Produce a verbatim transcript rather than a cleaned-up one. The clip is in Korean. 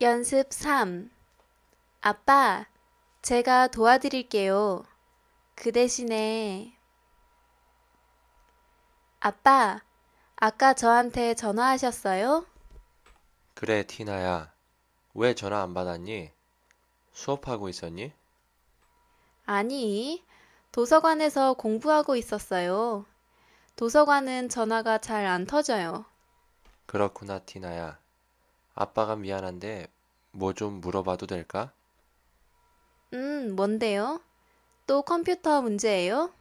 연습 삼. 아빠, 제가 도와드릴게요. 그 대신에, 아빠, 아까 저한테 전화하셨어요? 그래, 티나야. 왜 전화 안 받았니? 수업하고 있었니? 아니, 도서관에서 공부하고 있었어요. 도서관은 전화가 잘 안 터져요. 그렇구나, 티나야. 아빠가 미안한데 뭐 좀 물어봐도 될까? 음, 뭔데요? 또 컴퓨터 문제예요?